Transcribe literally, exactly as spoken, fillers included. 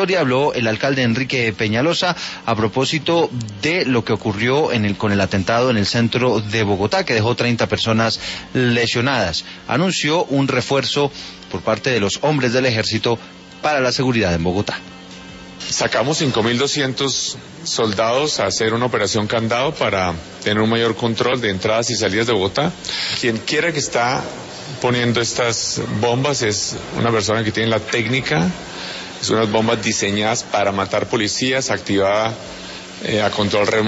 convocatoria habló el alcalde Enrique Peñalosa a propósito de lo que ocurrió en el, con el atentado en el centro de Bogotá, que dejó treinta personas lesionadas. Anunció un refuerzo por parte de los hombres del ejército para la seguridad en Bogotá. Sacamos cinco mil doscientos soldados a hacer una operación candado para tener un mayor control de entradas y salidas de Bogotá. Quien quiera que está poniendo estas bombas es una persona que tiene la técnica, es unas bombas diseñadas para matar policías, activada eh, a control remoto.